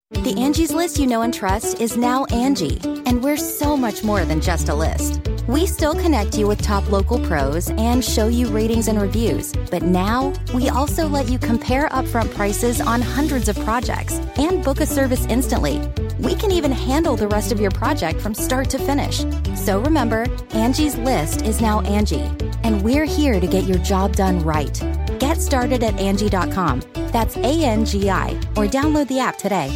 The Angie's List you know and trust is now Angie, and we're so much more than just a list. We still connect you with top local pros and show you ratings and reviews, but now we also let you compare upfront prices on hundreds of projects and book a service instantly. We can even handle the rest of your project from start to finish. So remember, Angie's List is now Angie, and we're here to get your job done right. Get started at Angie.com. That's ANGI, or download the app today.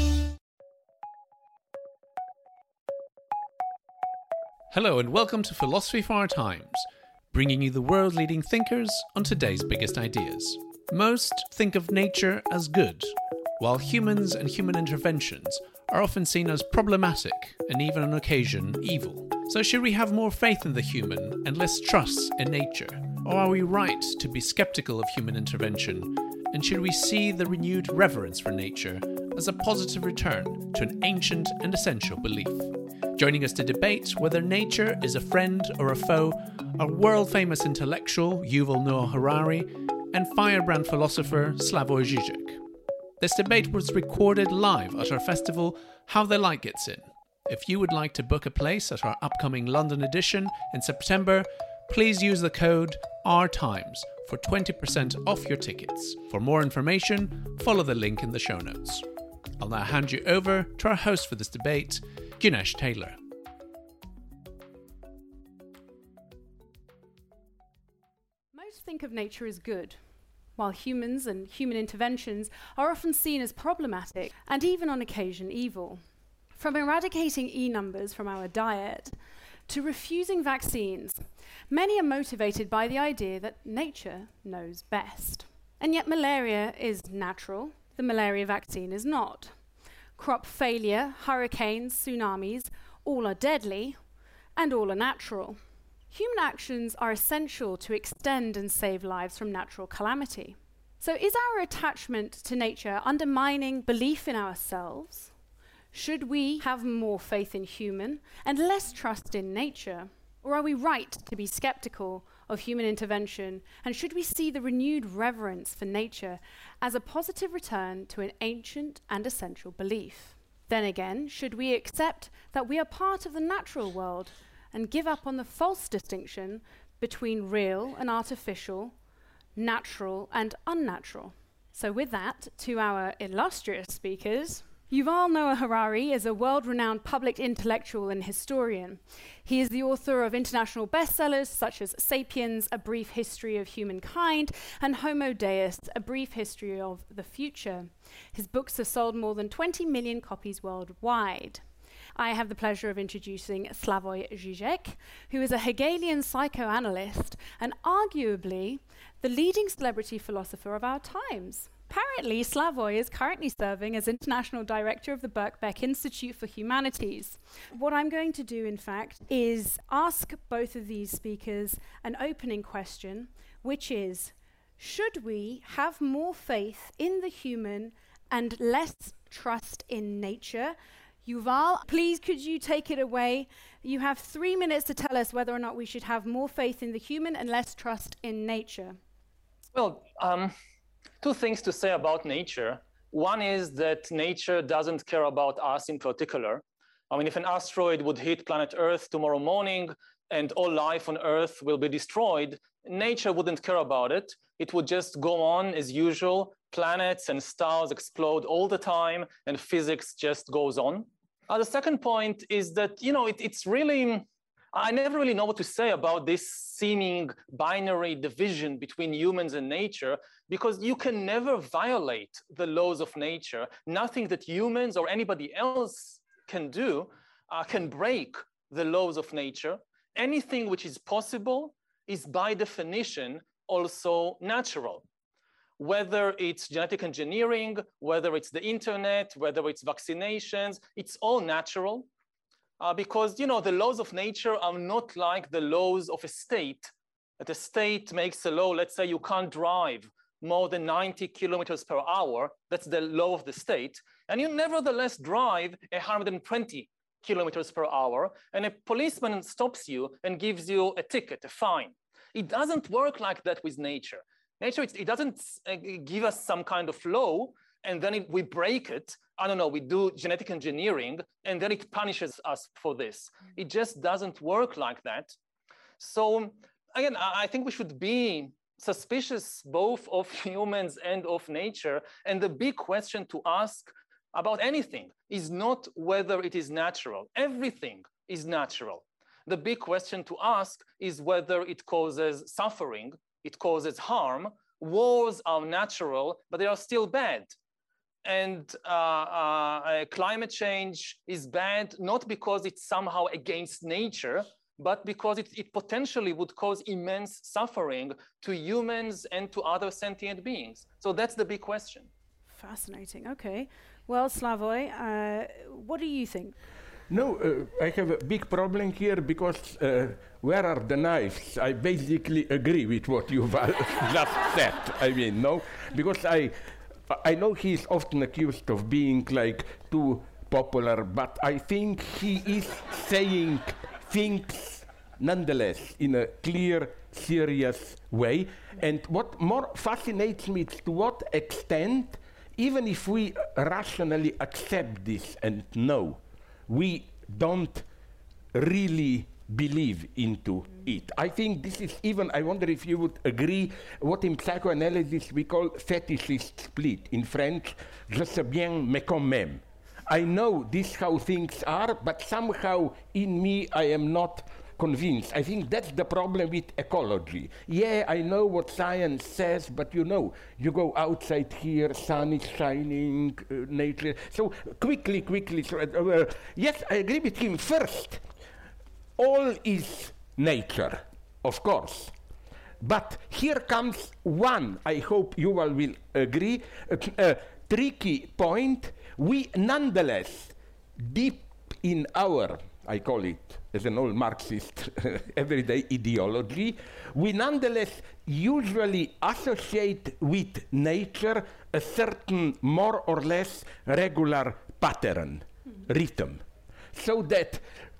Hello and welcome to Philosophy for Our Times, bringing you the world-leading thinkers on today's biggest ideas. Most think of nature as good, while humans and human interventions are often seen as problematic and even on occasion evil. So should we have more faith in the human and less trust in nature? Or are we right to be skeptical of human intervention? And should we see the renewed reverence for nature as a positive return to an ancient and essential belief? Joining us to debate whether nature is a friend or a foe are world-famous intellectual Yuval Noah Harari and firebrand philosopher Slavoj Žižek. This debate was recorded live at our festival How the Light Gets In. If you would like to book a place at our upcoming London edition in September, please use the code RTIMES for 20% off your tickets. For more information, follow the link in the show notes. I'll now hand you over to our host for this debate, Gunesh Taylor. Most think of nature as good, while humans and human interventions are often seen as problematic and even on occasion evil. From eradicating E-numbers from our diet to refusing vaccines, many are motivated by the idea that nature knows best. And yet malaria is natural, the malaria vaccine is not. Crop failure, hurricanes, tsunamis, all are deadly, and all are natural. Human actions are essential to extend and save lives from natural calamity. So is our attachment to nature undermining belief in ourselves? Should we have more faith in human and less trust in nature? Or are we right to be skeptical of human intervention, and should we see the renewed reverence for nature as a positive return to an ancient and essential belief? Then again, should we accept that we are part of the natural world and give up on the false distinction between real and artificial, natural and unnatural? So with that, to our illustrious speakers, Yuval Noah Harari is a world-renowned public intellectual and historian. He is the author of international bestsellers such as Sapiens, A Brief History of Humankind, and Homo Deus, A Brief History of the Future. His books have sold more than 20 million copies worldwide. I have the pleasure of introducing Slavoj Žižek, who is a Hegelian psychoanalyst and arguably the leading celebrity philosopher of our times. Apparently, Slavoj is currently serving as International Director of the Birkbeck Institute for Humanities. What I'm going to do, in fact, is ask both of these speakers an opening question, which is, should we have more faith in the human and less trust in nature? Yuval, please could you take it away? You have 3 minutes to tell us whether or not we should have more faith in the human and less trust in nature. Well, two things to say about nature. One is that nature doesn't care about us in particular. I mean, if an asteroid would hit planet Earth tomorrow morning and all life on Earth will be destroyed, nature wouldn't care about it. It would just go on as usual. Planets and stars explode all the time and physics just goes on. The second point is that, it's really, I never really know what to say about this seeming binary division between humans and nature, because you can never violate the laws of nature. Nothing that humans or anybody else can do can break the laws of nature. Anything which is possible is by definition also natural. Whether it's genetic engineering, whether it's the internet, whether it's vaccinations, it's all natural. Because the laws of nature are not like the laws of a state. That a state makes a law, let's say you can't drive more than 90 kilometers per hour, that's the law of the state, and you nevertheless drive 120 kilometers per hour, and a policeman stops you and gives you a ticket, a fine. It doesn't work like that with nature. Nature, it doesn't give us some kind of law and then if we break it, I don't know, we do genetic engineering, and then it punishes us for this. It just doesn't work like that. So again, I think we should be suspicious both of humans and of nature. And the big question to ask about anything is not whether it is natural. Everything is natural. The big question to ask is whether it causes suffering, it causes harm. Wars are natural, but they are still bad. And climate change is bad, not because it's somehow against nature, but because it potentially would cause immense suffering to humans and to other sentient beings. So that's the big question. Fascinating. Okay. Well, Slavoj, what do you think? No, I have a big problem here because where are the knives? I basically agree with what you've just said. I mean, no, because I know he is often accused of being like too popular, but I think he is saying things nonetheless in a clear, serious way. And what more fascinates me is to what extent, even if we rationally accept this and know, we don't really believe into it. I think this is even, I wonder if you would agree, what in psychoanalysis we call fetishist split. In French, je sais bien, mais quand même. I know this how things are, but somehow in me I am not convinced. I think that's the problem with ecology. Yeah, I know what science says, but you know, you go outside here, sun is shining, nature. So quickly. So, yes, I agree with him. First, all is nature, of course. But here comes one, I hope you all will agree, tricky point. We nonetheless, deep in our, I call it as an old Marxist, everyday ideology, we nonetheless usually associate with nature a certain more or less regular pattern, rhythm. So that,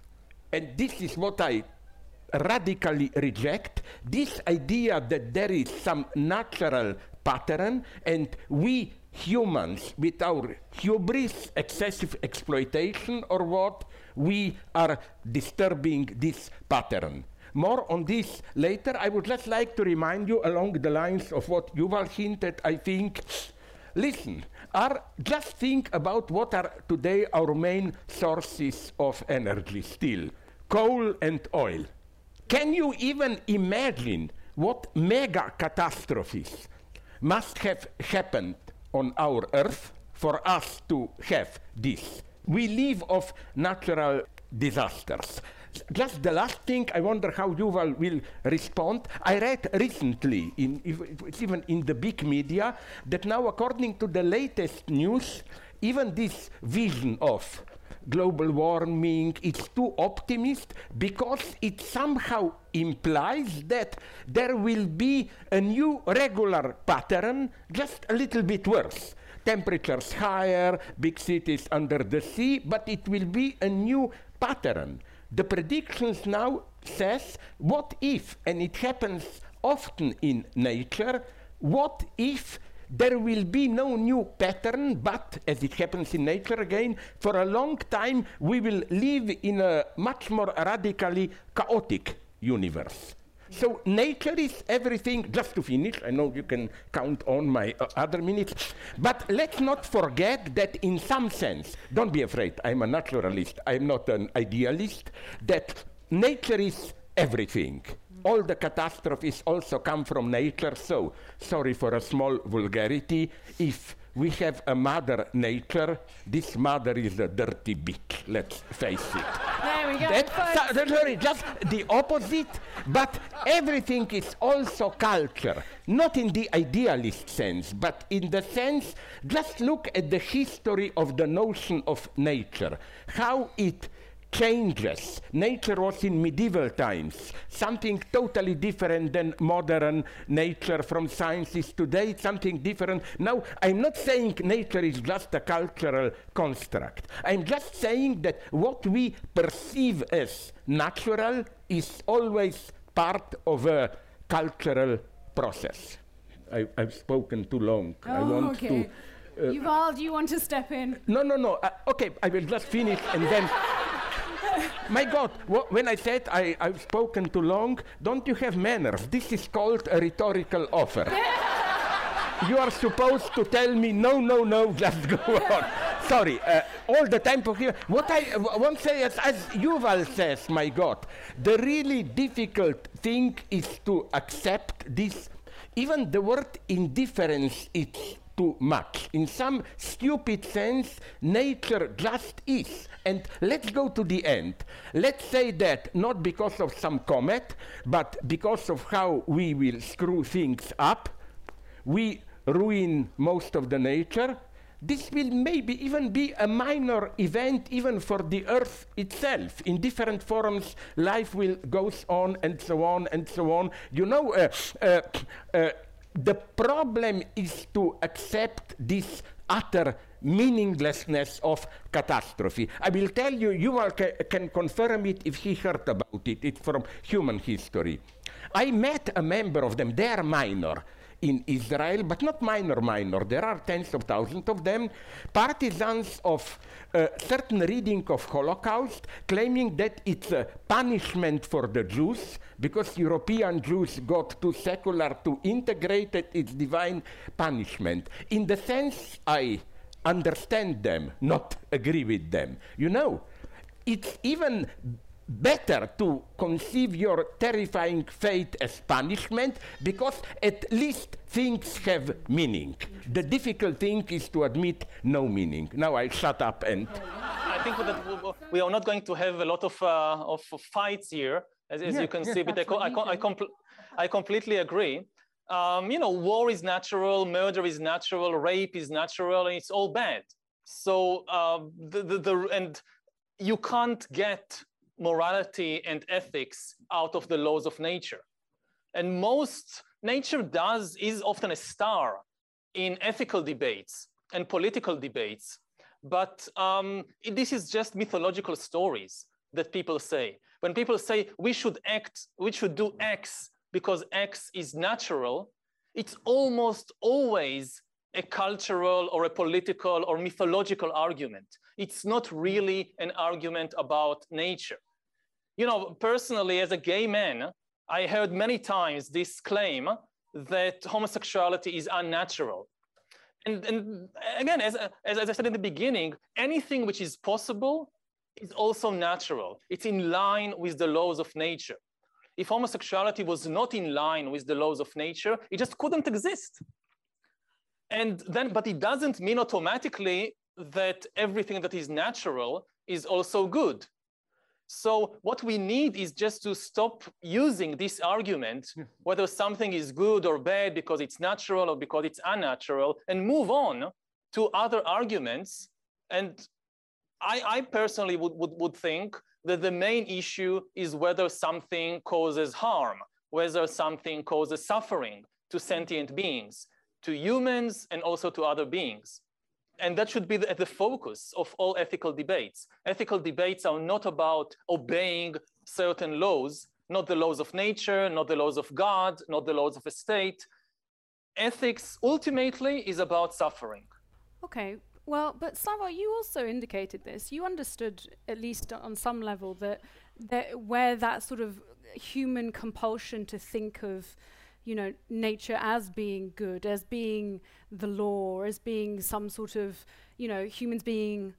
and this is what I radically reject, this idea that there is some natural pattern and we humans, with our hubris, excessive exploitation or what, we are disturbing this pattern. More on this later. I would just like to remind you along the lines of what Yuval hinted, I think. Listen, just think about what are today our main sources of energy still. Coal and oil. Can you even imagine what mega catastrophes must have happened on our Earth for us to have this? We live off natural disasters. Just the last thing, I wonder how Yuval will respond. I read recently, it's even in the big media, that now according to the latest news, even this vision of global warming, it's too optimist because it somehow implies that there will be a new regular pattern, just a little bit worse. Temperatures higher, big cities under the sea, but it will be a new pattern. The predictions now says, what if, and it happens often in nature, what if there will be no new pattern, but as it happens in nature again, for a long time we will live in a much more radically chaotic universe. So nature is everything, just to finish, I know you can count on my other minutes, but let's not forget that in some sense, don't be afraid, I'm a naturalist, I'm not an idealist, that nature is everything. All the catastrophes also come from nature, so sorry for a small vulgarity. If we have a mother nature, this mother is a dirty bitch, let's face it. There we go. Sorry, just the opposite, but everything is also culture. Not in the idealist sense, but in the sense, just look at the history of the notion of nature, how it changes. Nature was in medieval times something totally different than modern nature from sciences today, something different. Now, I'm not saying nature is just a cultural construct. I'm just saying that what we perceive as natural is always part of a cultural process. I've spoken too long. I want to Yuval, do you want to step in? No. Okay, I will just finish and then... My God, when I said I've spoken too long, don't you have manners? This is called a rhetorical offer. You are supposed to tell me, no, just go on. Sorry, all the time for here. What I want to say is, as Yuval says, my God, the really difficult thing is to accept this. Even the word indifference is too much. In some stupid sense, nature just is. And let's go to the end. Let's say that not because of some comet, but because of how we will screw things up, we ruin most of the nature. This will maybe even be a minor event even for the Earth itself. In different forms, life will goes on and so on and so on. You know, the problem is to accept this utter meaninglessness of catastrophe. I will tell you, you all can confirm it if he heard about it. It's from human history. I met a member of them, they are minor in Israel, but not minor. There are tens of thousands of them, partisans of a certain reading of Holocaust, claiming that it's a punishment for the Jews, because European Jews got too secular to integrate it, it's divine punishment. In the sense I understand them, not agree with them. You know, it's even better to conceive your terrifying fate as punishment, because at least things have meaning. The difficult thing is to admit no meaning. Now I shut up and... I think that we are not going to have a lot of fights here, as you can see, but I completely agree. You know, war is natural, murder is natural, rape is natural, and it's all bad. So, and you can't get morality and ethics out of the laws of nature. And nature is often a star in ethical debates and political debates. But this is just mythological stories that people say. When people say we should do X because X is natural, it's almost always a cultural or a political or mythological argument. It's not really an argument about nature. You know, personally, as a gay man, I heard many times this claim that homosexuality is unnatural. And again, as I said in the beginning, anything which is possible is also natural. It's in line with the laws of nature. If homosexuality was not in line with the laws of nature, it just couldn't exist. But it doesn't mean automatically that everything that is natural is also good. So what we need is just to stop using this argument, whether something is good or bad because it's natural or because it's unnatural, and move on to other arguments. And I personally would think that the main issue is whether something causes harm, whether something causes suffering to sentient beings, to humans and also to other beings. And that should be at the focus of all ethical debates. Ethical debates are not about obeying certain laws, not the laws of nature, not the laws of God, not the laws of a state. Ethics ultimately is about suffering. Okay, well, but Sava, you also indicated this. You understood, at least on some level, that where that sort of human compulsion to think of, you know, nature as being good, as being the law, as being some sort of, you know, humans being,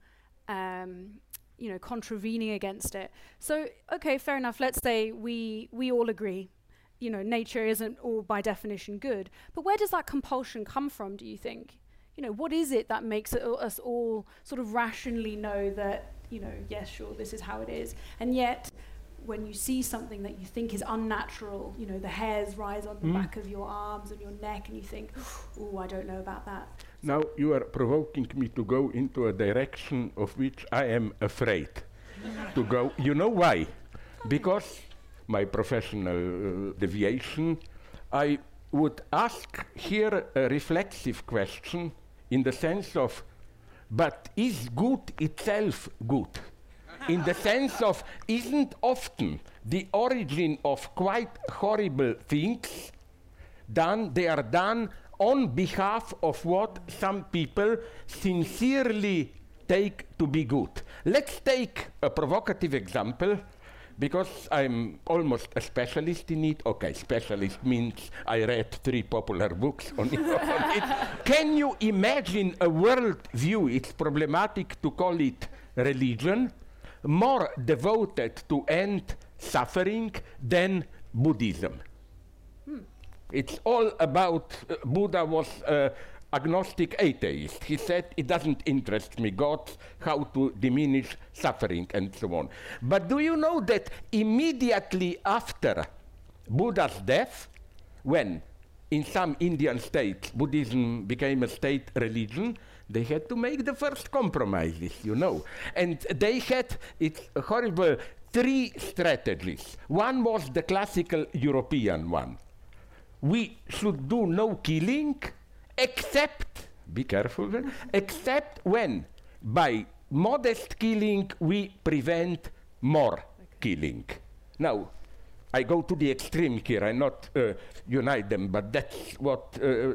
you know, contravening against it. So, okay, fair enough. Let's say we all agree, you know, nature isn't all by definition good. But where does that compulsion come from, do you think? You know, what is it that makes us all sort of rationally know that, you know, yes, sure, this is how it is. And yet, when you see something that you think is unnatural, you know, the hairs rise on the back of your arms and your neck, and you think, oh, I don't know about that. Now you are provoking me to go into a direction of which I am afraid to go. You know why? Because my professional deviation, I would ask here a reflexive question in the sense of, but is good itself good? In the sense of, isn't often the origin of quite horrible things they are done on behalf of what some people sincerely take to be good. Let's take a provocative example, because I'm almost a specialist in it. Okay, specialist means I read 3 popular books on it. Can you imagine a world view, it's problematic to call it religion, more devoted to end suffering than Buddhism? It's all about, Buddha was agnostic atheist. He said, it doesn't interest me, God, how to diminish suffering and so on. But do you know that immediately after Buddha's death, when in some Indian states Buddhism became a state religion, they had to make the first compromises, you know. And they had, it's horrible, 3 strategies. One was the classical European one. We should do no killing, except, be careful, except when by modest killing we prevent more killing. Now, I go to the extreme here, I not unite them, but that's what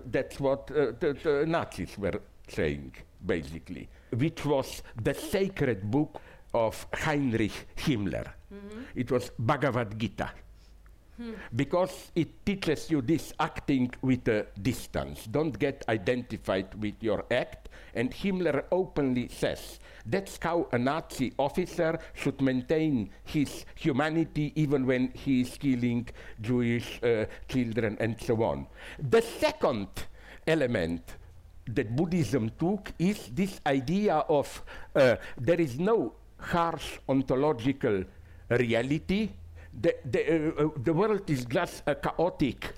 the Nazis were saying, basically, which was the sacred book of Heinrich Himmler. It was Bhagavad Gita. Because it teaches you this acting with a distance. Don't get identified with your act. And Himmler openly says that's how a Nazi officer should maintain his humanity even when he is killing Jewish children and so on. The second element that Buddhism took is this idea of there is no harsh ontological reality. The world is just a chaotic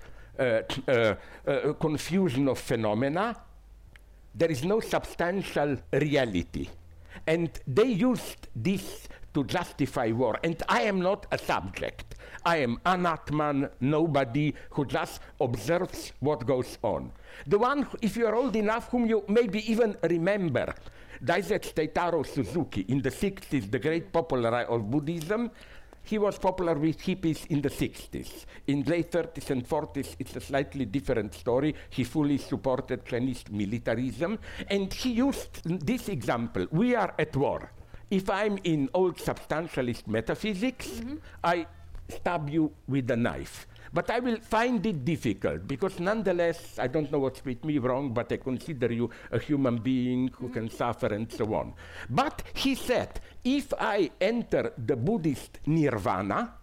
confusion of phenomena. There is no substantial reality. And they used this to justify war. And I am not a subject. I am Anatman, nobody who just observes what goes on. The one, if you are old enough, whom you maybe even remember, Daisetsu Taitaro Suzuki, in the 60s, the great popularizer of Buddhism. He was popular with hippies in the 60s. In late 30s and 40s, it's a slightly different story. He fully supported Chinese militarism. And he used this example. We are at war. If I'm in old substantialist metaphysics, I stab you with a knife. But I will find it difficult, because nonetheless, I don't know what's with me wrong, but I consider you a human being who can suffer and so on. But he said, if I enter the Buddhist nirvana,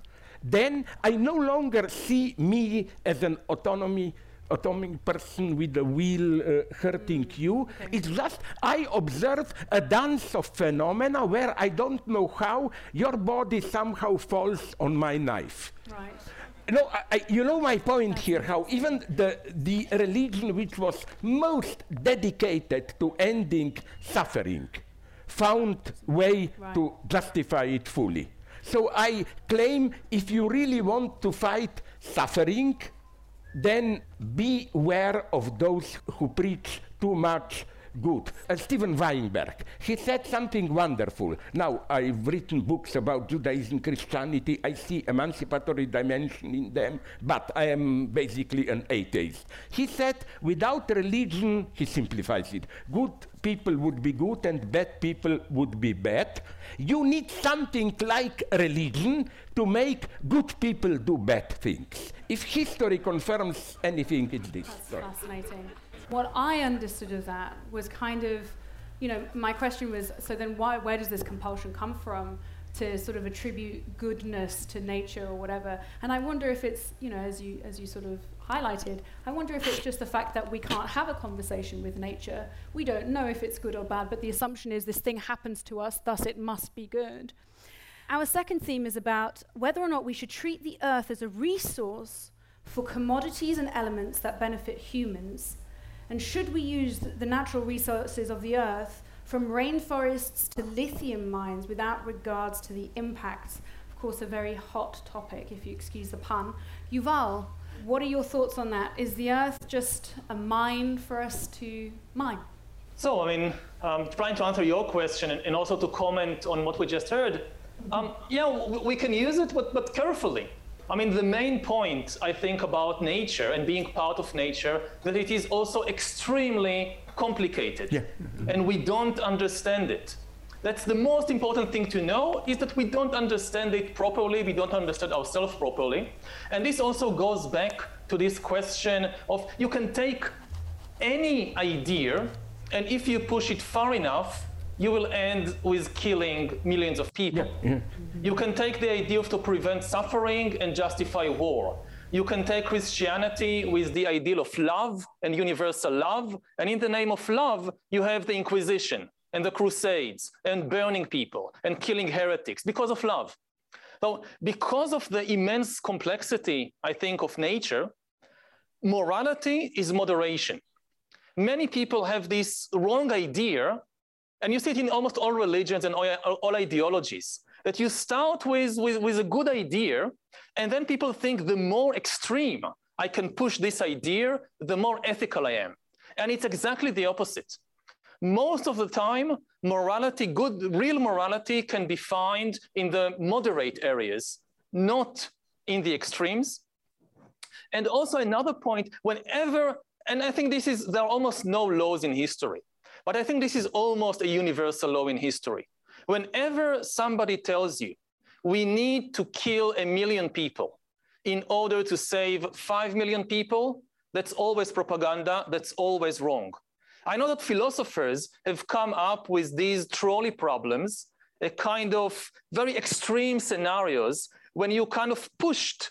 then I no longer see me as an autonomic person with a will hurting you. Okay. It's just I observe a dance of phenomena where I don't know how your body somehow falls on my knife. Right. No, you know my point here, how even the religion which was most dedicated to ending suffering found way to justify it fully. So I claim, if you really want to fight suffering, then beware of those who preach too much good. Steven Weinberg, he said something wonderful. Now, I've written books about Judaism, Christianity. I see emancipatory dimension in them, but I am basically an atheist. He said, without religion, he simplifies it, good people would be good and bad people would be bad. You need something like religion to make good people do bad things. If history confirms anything, it's this. That's fascinating. What I understood of that was kind of, you know, my question was, so then where does this compulsion come from to sort of attribute goodness to nature or whatever? And I wonder if it's, you know, as you sort of highlighted, I wonder if it's just the fact that we can't have a conversation with nature. We don't know if it's good or bad, but the assumption is this thing happens to us, thus it must be good. Our second theme is about whether or not we should treat the earth as a resource for commodities and elements that benefit humans. And should we use the natural resources of the earth, from rainforests to lithium mines, without regards to the impacts? Of course, a very hot topic, if you excuse the pun. Yuval, what are your thoughts on that? Is the earth just a mine for us to mine? So, I mean, trying to answer your question and also to comment on what we just heard, yeah, we can use it, but carefully. I mean, the main point, I think, about nature and being part of nature, that it is also extremely complicated. Yeah. And we don't understand it. That's the most important thing to know, is that we don't understand it properly, we don't understand ourselves properly. And this also goes back to this question of, you can take any idea, and if you push it far enough, you will end with killing millions of people. Yeah. You can take the idea of to prevent suffering and justify war. You can take Christianity with the ideal of love and universal love, and in the name of love, you have the Inquisition and the Crusades and burning people and killing heretics because of love. So because of the immense complexity, I think, of nature, morality is moderation. Many people have this wrong idea, and you see it in almost all religions and all ideologies, that you start with a good idea, and then people think the more extreme I can push this idea, the more ethical I am. And it's exactly the opposite. Most of the time, morality, good, real morality can be found in the moderate areas, not in the extremes. And also another point, whenever, and I think there are almost no laws in history, but I think this is almost a universal law in history. Whenever somebody tells you, we need to kill 1 million people in order to save 5 million people, that's always propaganda, that's always wrong. I know that philosophers have come up with these trolley problems, a kind of very extreme scenarios when you kind of pushed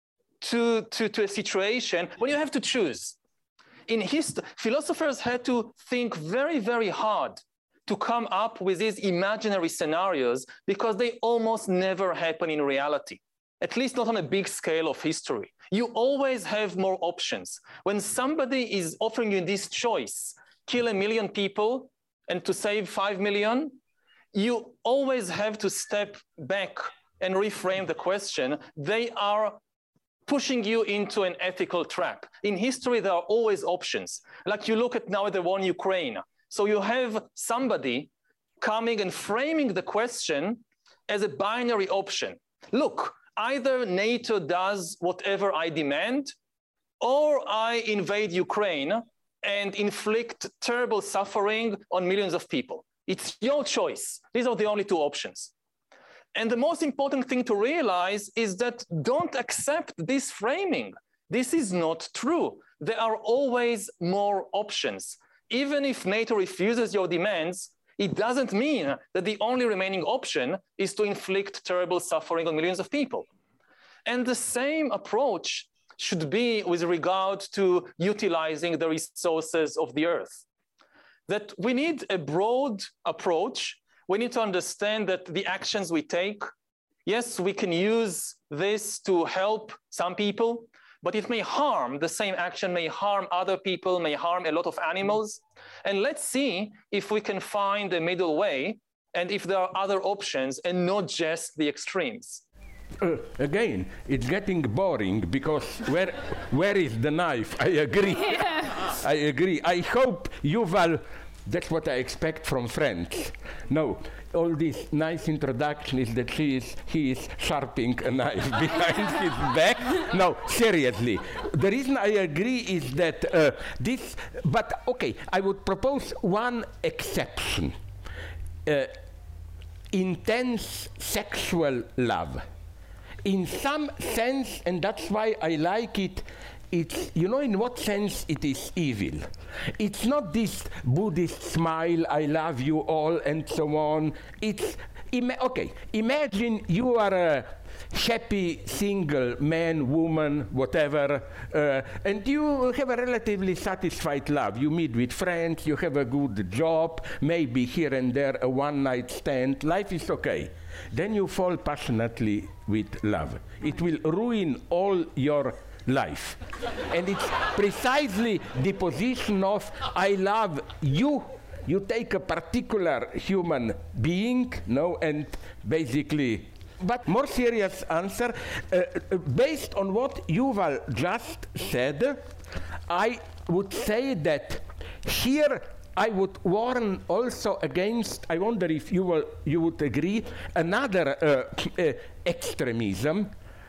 to a situation when you have to choose. In history, philosophers had to think very, very hard to come up with these imaginary scenarios because they almost never happen in reality, at least not on a big scale of history. You always have more options. When somebody is offering you this choice, kill 1 million people and to save 5 million, you always have to step back and reframe the question. They are pushing you into an ethical trap. In history, there are always options. Like you look at now at the war in Ukraine. So you have somebody coming and framing the question as a binary option. Look, either NATO does whatever I demand, or I invade Ukraine and inflict terrible suffering on millions of people. It's your choice. These are the only two options. And the most important thing to realize is that don't accept this framing. This is not true. There are always more options. Even if NATO refuses your demands, it doesn't mean that the only remaining option is to inflict terrible suffering on millions of people. And the same approach should be with regard to utilizing the resources of the earth. That we need a broad approach. We need to understand that the actions we take, yes, we can use this to help some people, but it may harm, the same action may harm other people, may harm a lot of animals. And let's see if we can find a middle way and if there are other options and not just the extremes. Again, it's getting boring because where is the knife? I agree. Yeah. I agree. I hope Yuval, that's what I expect from friends. No, all this nice introduction is that he is sharpening a knife behind his back. No, seriously. The reason I agree is that but okay, I would propose one exception. Intense sexual love. In some sense, and that's why I like it, it's, you know, in what sense it is evil. It's not this Buddhist smile, I love you all, and so on. It's, okay, imagine you are a happy single man, woman, whatever, and you have a relatively satisfied love. You meet with friends, you have a good job, maybe here and there a one-night stand, life is okay. Then you fall passionately with love. It will ruin all your life. And it's precisely the position of I love you. You take a particular human being, no, and basically, but more serious answer, based on what Yuval just said, I would say that here I would warn also against, I wonder if you would agree, another extremism,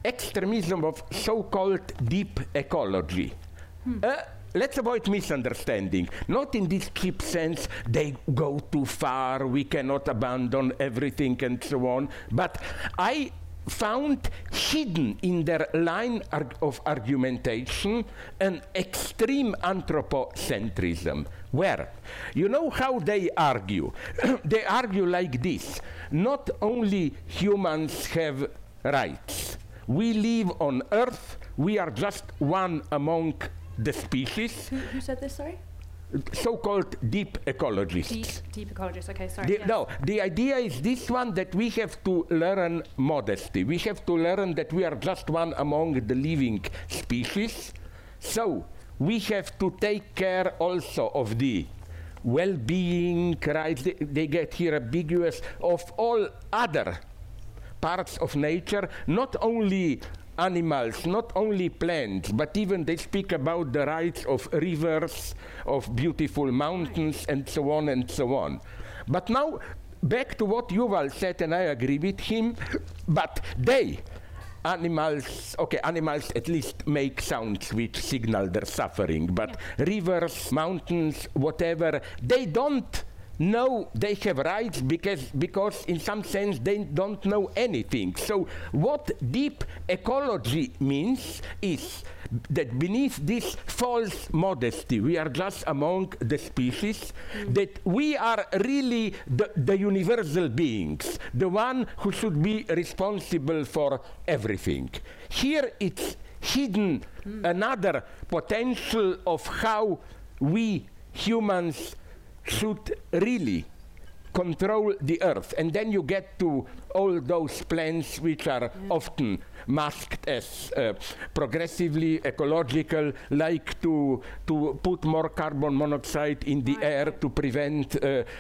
extremism of so-called deep ecology. Let's avoid misunderstanding. Not in this cheap sense, they go too far, we cannot abandon everything and so on. But I found hidden in their line of argumentation an extreme anthropocentrism. Where? You know how they argue? They argue like this. Not only humans have rights. We live on Earth. We are just one among the species. Who said this, sorry? So-called deep ecologists. Deep ecologists, okay, sorry. No, the idea is this one, that we have to learn modesty. We have to learn that we are just one among the living species. So we have to take care also of the well-being, right? They get here ambiguous, of all other parts of nature, not only animals, not only plants, but even they speak about the rights of rivers, of beautiful mountains, and so on and so on. But now, back to what Yuval said, and I agree with him, but animals at least make sounds which signal their suffering, but rivers, mountains, whatever, they don't know they have rights because in some sense they don't know anything. So what deep ecology means is that beneath this false modesty, we are just among the species, that we are really the universal beings, the one who should be responsible for everything. Here it's hidden another potential of how we humans should really control the earth. And then you get to all those plans which are often masked as progressively ecological, like to put more carbon monoxide in the air to prevent,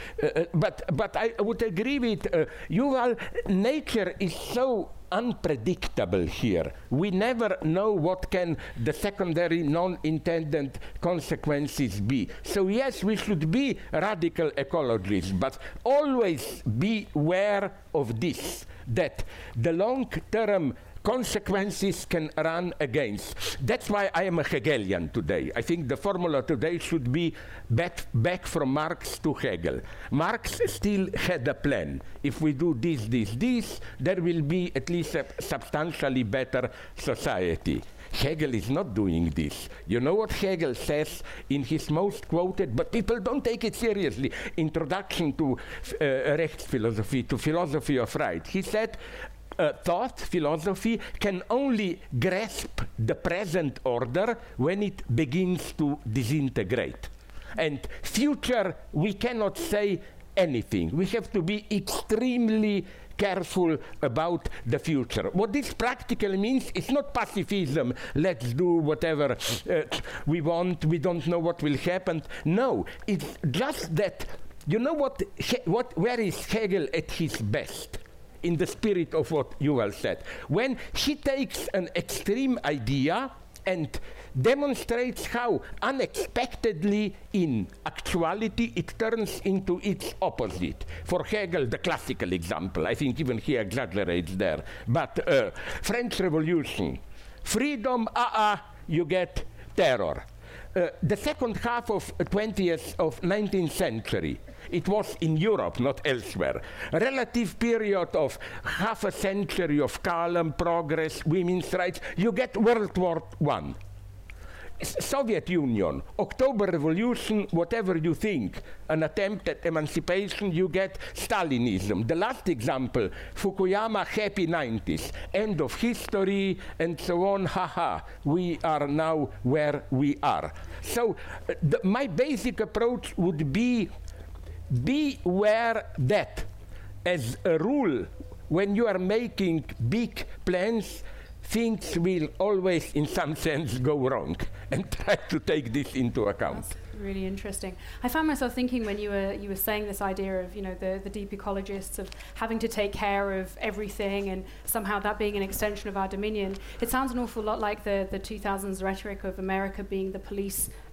but I would agree with Yuval, nature is so unpredictable here. We never know what can the secondary non-intended consequences be. So yes, we should be radical ecologists, but always be aware of this, that the long-term consequences can run against. That's why I am a Hegelian today. I think the formula today should be back from Marx to Hegel. Marx still had a plan. If we do this, there will be at least a substantially better society. Hegel is not doing this. You know what Hegel says in his most quoted, but people don't take it seriously, Introduction to Rechtsphilosophie, to philosophy of right. He said, thought, philosophy, can only grasp the present order when it begins to disintegrate. And future, we cannot say anything. We have to be extremely careful about the future. What this practically means is not pacifism, let's do whatever we want, we don't know what will happen. No, it's just that, you know where is Hegel at his best? In the spirit of what Yuval said. When he takes an extreme idea and demonstrates how unexpectedly in actuality it turns into its opposite. For Hegel, the classical example, I think even he exaggerates there, but French Revolution, freedom, you get terror. The second half of 19th century, it was in Europe, not elsewhere. A relative period of half a century of calm, progress, women's rights, you get World War I. Soviet Union, October Revolution, whatever you think, an attempt at emancipation, you get Stalinism. The last example, Fukuyama, happy 90s, end of history, and so on, we are now where we are. So my basic approach would be aware that, as a rule, when you are making big plans, things will always, in some sense, go wrong, and try to take this into account. That's really interesting. I found myself thinking when you were saying this idea of, you know, the deep ecologists, of having to take care of everything and somehow that being an extension of our dominion. It sounds an awful lot like the 2000s rhetoric of America being the police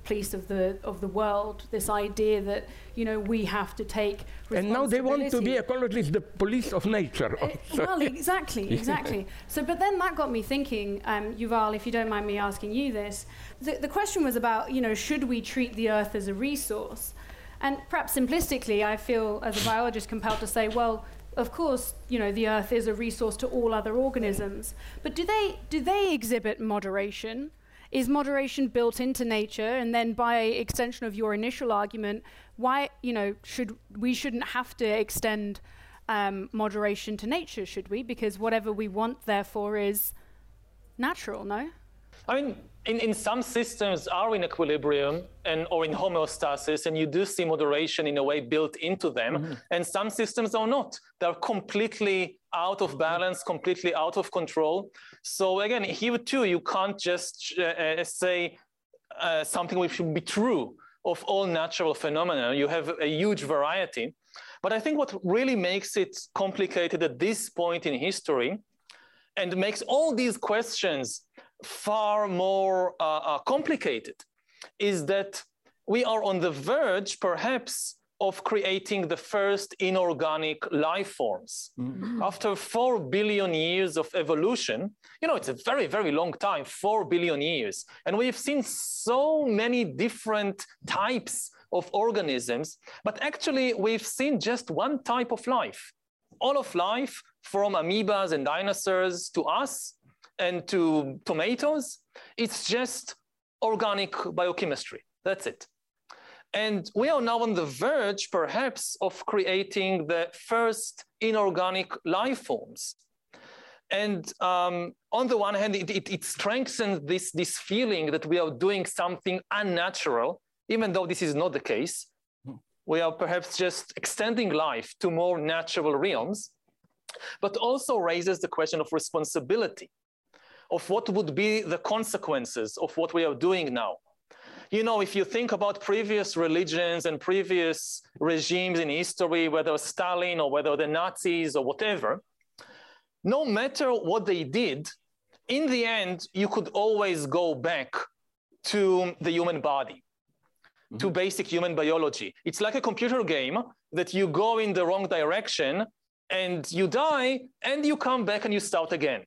police of the world. This idea that, you know, we have to take responsibility. And now they want to be ecologists, the police of nature. Well, exactly. So, but then that got me thinking, Yuval, if you don't mind me asking you this, the question was about, you know, should we treat the Earth as a resource? And perhaps simplistically, I feel as a biologist compelled to say, well, of course, you know, the Earth is a resource to all other organisms. But do they exhibit moderation? Is moderation built into nature? And then by extension of your initial argument, why, you know, we shouldn't have to extend moderation to nature, should we? Because whatever we want, therefore, is natural, no? I mean, in some systems are in equilibrium or in homeostasis, and you do see moderation in a way built into them, and some systems are not. They're completely out of balance, completely out of control. So again, here too, you can't just say something which should be true of all natural phenomena. You have a huge variety. But I think what really makes it complicated at this point in history and makes all these questions far more complicated is that we are on the verge, perhaps, of creating the first inorganic life forms. After 4 billion years of evolution, you know, it's a very, very long time, 4 billion years. And we've seen so many different types of organisms, but actually we've seen just one type of life. All of life, from amoebas and dinosaurs to us, and to tomatoes, it's just organic biochemistry. That's it. And we are now on the verge, perhaps, of creating the first inorganic life forms. And on the one hand, it strengthens this feeling that we are doing something unnatural, even though this is not the case. We are perhaps just extending life to more natural realms, but also raises the question of responsibility, of what would be the consequences of what we are doing now. You know, if you think about previous religions and previous regimes in history, whether Stalin or whether the Nazis or whatever, no matter what they did, in the end, you could always go back to the human body, to basic human biology. It's like a computer game that you go in the wrong direction and you die and you come back and you start again.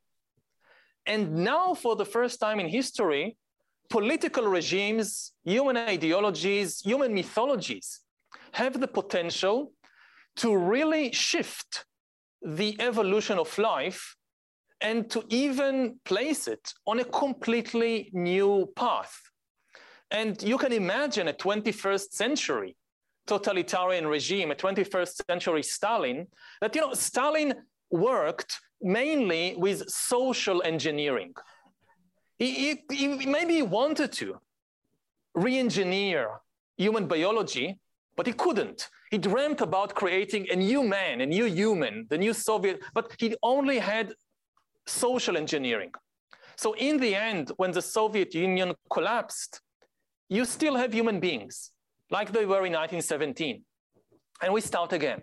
And now, for the first time in history, political regimes, human ideologies, human mythologies have the potential to really shift the evolution of life and to even place it on a completely new path. And you can imagine a 21st century totalitarian regime, a 21st century Stalin, that, you know, Stalin worked mainly with social engineering. He maybe wanted to re-engineer human biology, but he couldn't. He dreamt about creating a new man, a new human, the new Soviet, but he only had social engineering. So in the end, when the Soviet Union collapsed, you still have human beings, like they were in 1917. And we start again.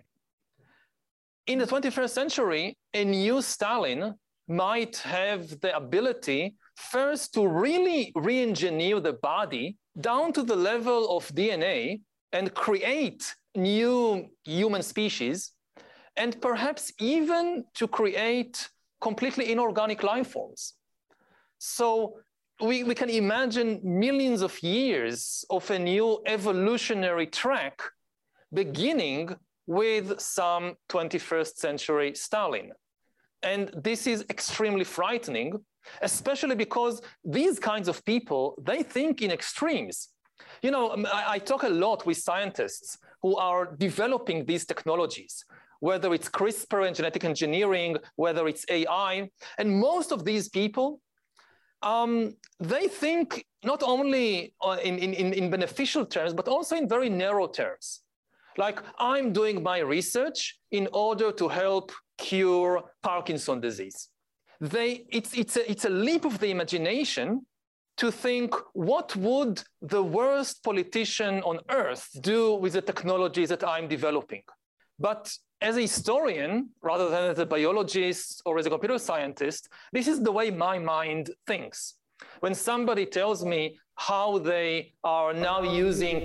In the 21st century, a new Stalin might have the ability first to really re-engineer the body down to the level of DNA and create new human species, and perhaps even to create completely inorganic life forms. So we can imagine millions of years of a new evolutionary track beginning with some 21st century Stalin. And this is extremely frightening, especially because these kinds of people, they think in extremes. You know, I talk a lot with scientists who are developing these technologies, whether it's CRISPR and genetic engineering, whether it's AI, and most of these people, they think not only in beneficial terms, but also in very narrow terms. Like, I'm doing my research in order to help cure Parkinson's disease. It's a leap of the imagination to think, what would the worst politician on earth do with the technologies that I'm developing? But as a historian, rather than as a biologist or as a computer scientist, this is the way my mind thinks. When somebody tells me how they are now using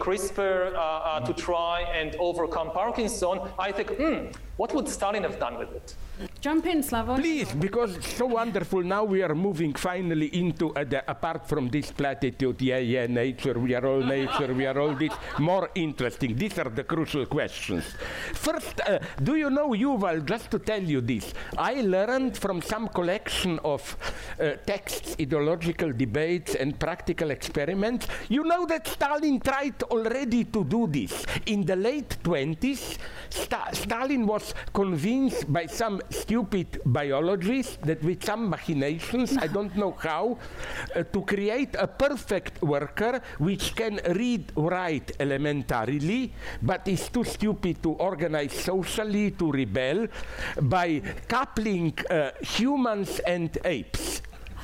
CRISPR to try and overcome Parkinson, I think, what would Stalin have done with it? Jump in, Slavoj. Please, because it's so wonderful. Now we are moving finally into, apart from this platitude, nature, we are all nature, we are all this, more interesting. These are the crucial questions. First, do you know, Yuval, just to tell you this, I learned from some collection of texts, ideological debates, and practical experiments. You know that Stalin tried already to do this. In the late 20s, Stalin was convinced by some stupid biologists that with some machinations, I don't know how, to create a perfect worker which can read, write elementarily, but is too stupid to organize socially, to rebel, by coupling humans and apes.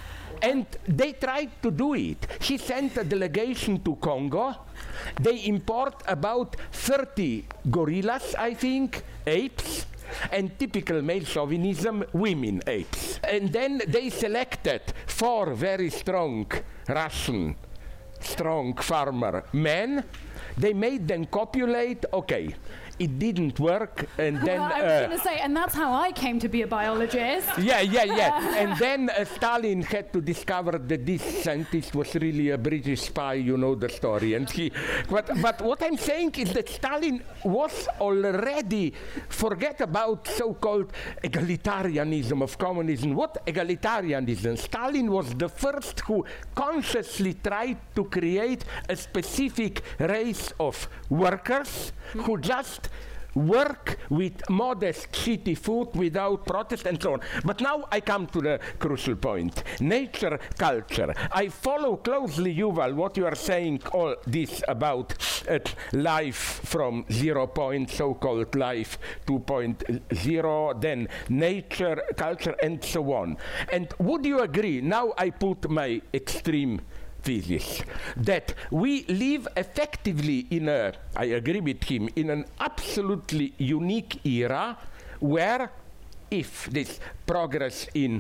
And they tried to do it. He sent a delegation to Congo. They import about 30 gorillas, I think, apes, and typical male chauvinism, women apes. And then they selected 4 very strong Russian, strong farmer men. They made them copulate. Okay, it didn't work, and then... I was going to say, and that's how I came to be a biologist. Yeah. And then Stalin had to discover that this scientist was really a British spy, you know the story. And but what I'm saying is that Stalin was already, forget about so-called egalitarianism of communism. What egalitarianism? Stalin was the first who consciously tried to create a specific race of workers who just work with modest, shitty food without protest and so on. But now I come to the crucial point. Nature, culture. I follow closely, Yuval, what you are saying, all this about life from 0 point, so-called life 2.0, then nature, culture, and so on. And would you agree, now I put my extreme thesis, that we live effectively in a, I agree with him, in an absolutely unique era where, if this progress in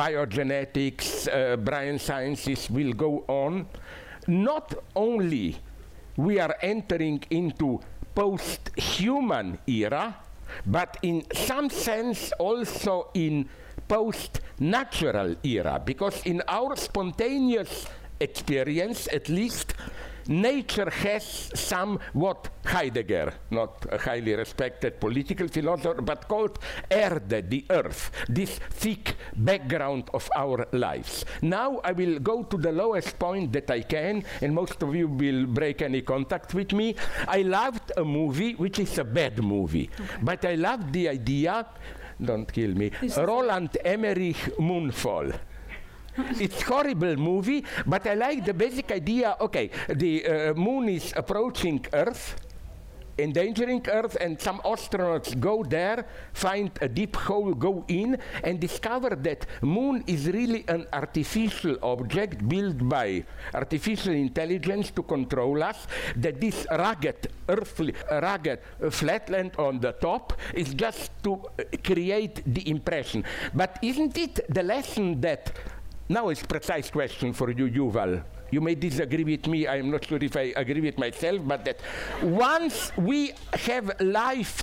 biogenetics, brain sciences will go on, not only we are entering into post-human era, but in some sense also in post-natural era, because in our spontaneous experience, at least, nature has some what Heidegger, not a highly respected political philosopher, but called Erde, the earth, this thick background of our lives. Now I will go to the lowest point that I can, and most of you will break any contact with me. I loved a movie, which is a bad movie, but I loved the idea, don't kill me, Roland Emmerich, Moonfall. It's a horrible movie, but I like the basic idea. Okay, the moon is approaching Earth, endangering Earth, and some astronauts go there, find a deep hole, go in, and discover that moon is really an artificial object built by artificial intelligence to control us, that this rugged, earthly, rugged flatland on the top is just to create the impression. But isn't it the lesson that... Now it's a precise question for you, Yuval. You may disagree with me, I'm not sure if I agree with myself, but that once we have life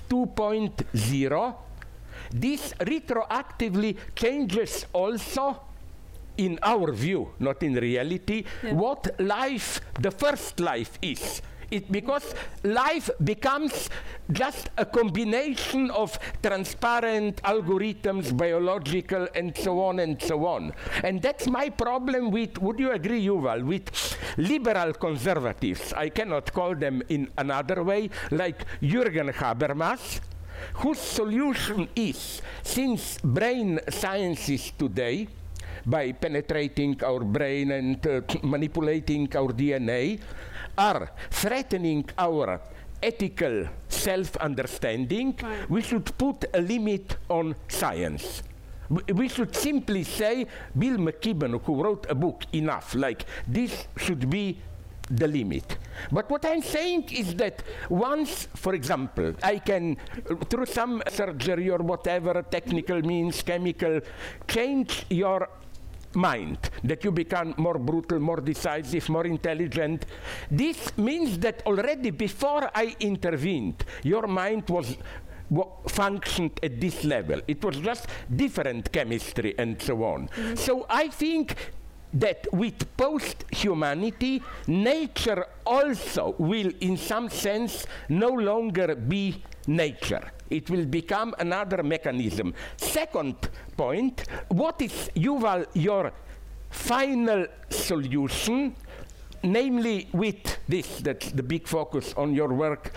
2.0, this retroactively changes also, in our view, not in reality, what life, the first life is. Because life becomes just a combination of transparent algorithms, biological, and so on and so on. And that's my problem with, would you agree, Yuval, with liberal conservatives, I cannot call them in another way, like Jürgen Habermas, whose solution is, since brain sciences today, by penetrating our brain and manipulating our DNA, are threatening our ethical self-understanding, we should put a limit on science. We should simply say, Bill McKibben, who wrote a book, Enough, like this should be the limit. But what I'm saying is that once, for example, I can, through some surgery or whatever, technical means, chemical, change your mind, that you become more brutal, more decisive, more intelligent. This means that already before I intervened, your mind functioned at this level. It was just different chemistry and so on. So I think that with post-humanity, nature also will, in some sense, no longer be nature. It will become another mechanism. Second point, what is, Yuval, your final solution, namely with this, that's the big focus on your work,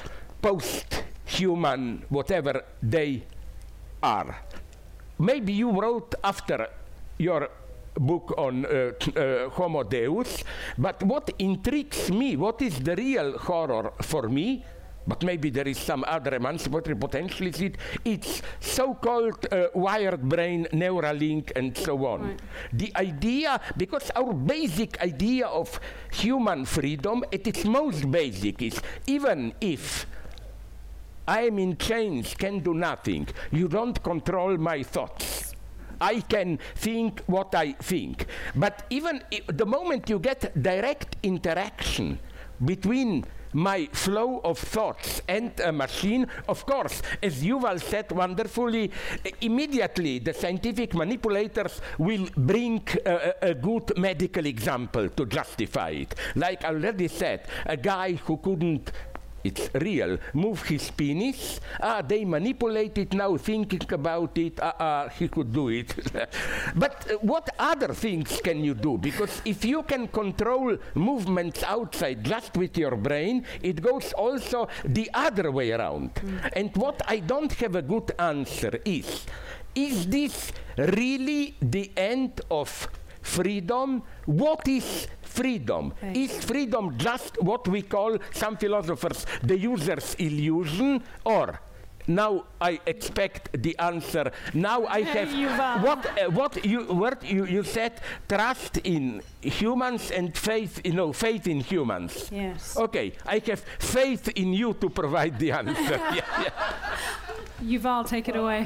post-human, whatever they are. Maybe you wrote after your book on Homo Deus, but what intrigues me, what is the real horror for me, but maybe there is some other emancipatory potential, is it's so-called wired brain, Neuralink, and so on. Right. The idea, because our basic idea of human freedom, at its most basic, is even if I am in chains, can do nothing, you don't control my thoughts. I can think what I think. But even the moment you get direct interaction between my flow of thoughts and a machine, of course, as Yuval said wonderfully, immediately the scientific manipulators will bring a good medical example to justify it. Like I already said, a guy who couldn't, it's real, move his penis, they manipulate it now, thinking about it, he could do it. But what other things can you do? Because if you can control movements outside just with your brain, it goes also the other way around. And what I don't have a good answer is this really the end of freedom? What is freedom? Okay. Is freedom just what we call, some philosophers, the user's illusion? Or, now I expect the answer, now I have, what you said, trust in humans and faith, faith in humans. Yes. Okay, I have faith in you to provide the answer. Yuval, take it away.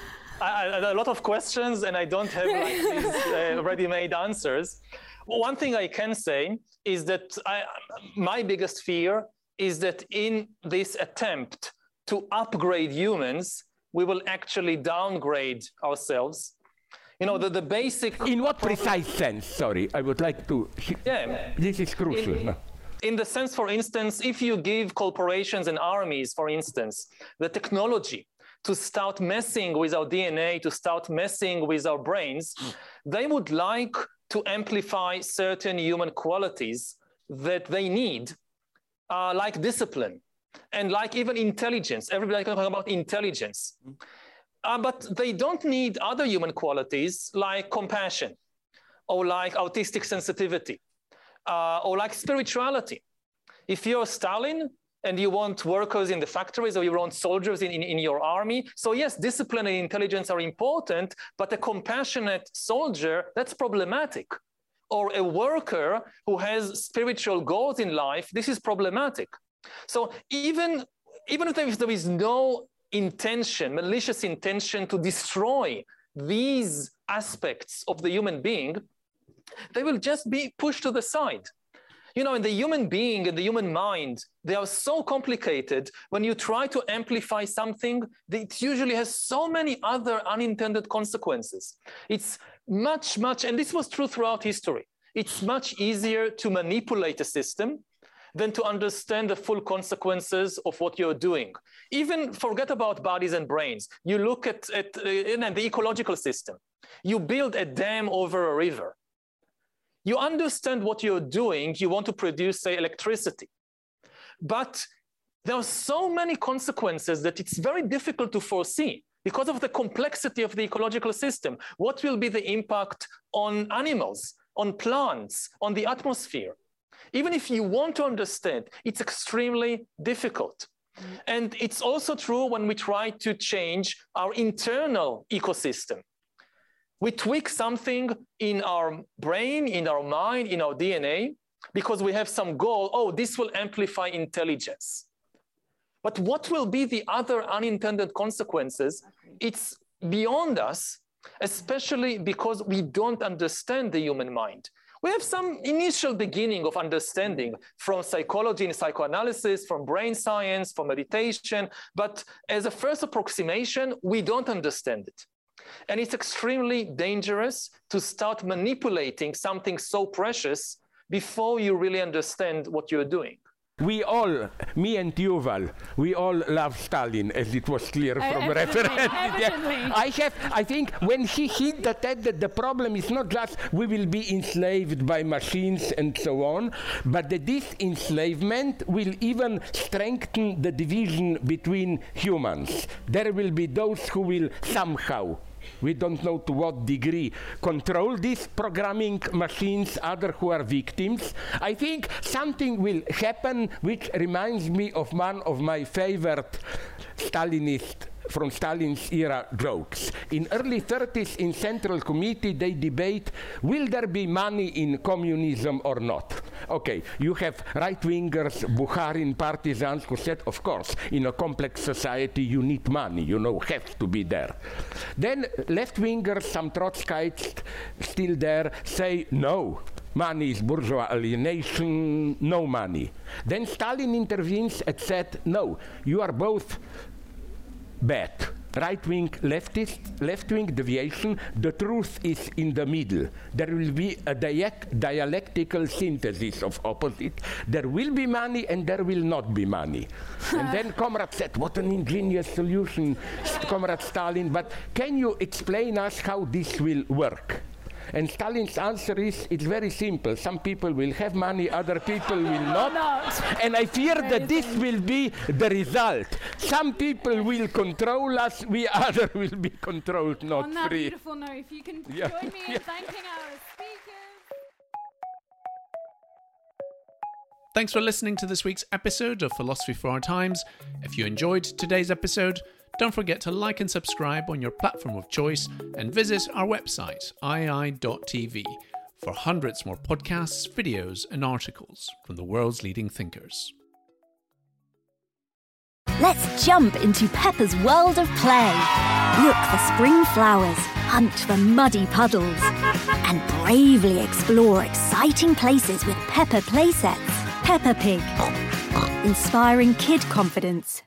A lot of questions, and I don't have these ready-made answers. One thing I can say is that my biggest fear is that in this attempt to upgrade humans, we will actually downgrade ourselves. The basic... In what precise sense? Sorry, I would like to... Yeah. This is crucial. In the sense, for instance, if you give corporations and armies, for instance, the technology to start messing with our DNA, to start messing with our brains, they would like to amplify certain human qualities that they need, like discipline and like even intelligence. Everybody can talk about intelligence. But they don't need other human qualities like compassion or like autistic sensitivity or like spirituality. If you're Stalin, and you want workers in the factories, or you want soldiers in your army. So yes, discipline and intelligence are important, but a compassionate soldier, that's problematic. Or a worker who has spiritual goals in life, this is problematic. So even if there is no intention, malicious intention to destroy these aspects of the human being, they will just be pushed to the side. In the human being and the human mind, they are so complicated. When you try to amplify something, it usually has so many other unintended consequences. It's much, and this was true throughout history, it's much easier to manipulate a system than to understand the full consequences of what you're doing. Even forget about bodies and brains. You look at the ecological system. You build a dam over a river. You understand what you're doing, you want to produce, say, electricity. But there are so many consequences that it's very difficult to foresee because of the complexity of the ecological system. What will be the impact on animals, on plants, on the atmosphere? Even if you want to understand, it's extremely difficult. And it's also true when we try to change our internal ecosystem. We tweak something in our brain, in our mind, in our DNA, because we have some goal, this will amplify intelligence. But what will be the other unintended consequences? It's beyond us, especially because we don't understand the human mind. We have some initial beginning of understanding from psychology and psychoanalysis, from brain science, from meditation, but as a first approximation, we don't understand it. And it's extremely dangerous to start manipulating something so precious before you really understand what you're doing. We all, me and Yuval, we all love Stalin, as it was clear from reference. I think when he hinted that the problem is not just we will be enslaved by machines and so on, but that this enslavement will even strengthen the division between humans. There will be those who will somehow, we don't know to what degree, control these programming machines, others who are victims. I think something will happen which reminds me of one of my favorite Stalinist from Stalin's era jokes. In early 30s in Central Committee, they debate, will there be money in communism or not? Okay, you have right-wingers, Bukharin partisans who said, of course, in a complex society, you need money, have to be there. Then left-wingers, some Trotskyites still there, say, no. Money is bourgeois alienation, no money. Then Stalin intervenes and said, no, you are both bad. Right-wing, left-wing deviation, the truth is in the middle. There will be a dialectical synthesis of opposite. There will be money and there will not be money. And then Comrade said, what an ingenious solution, Comrade Stalin, but can you explain us how this will work? And Stalin's answer is, it's very simple. Some people will have money, other people will not. And I fear that this will be the result. Some people will control us, we others will be controlled, not free. On that beautiful note, if you can join me in thanking our speakers. Thanks for listening to this week's episode of Philosophy for Our Times. If you enjoyed today's episode, don't forget to like and subscribe on your platform of choice and visit our website, ii.tv, for hundreds more podcasts, videos and articles from the world's leading thinkers. Let's jump into Peppa's world of play. Look for spring flowers, hunt for muddy puddles, and bravely explore exciting places with Peppa playsets. Peppa Pig, inspiring kid confidence.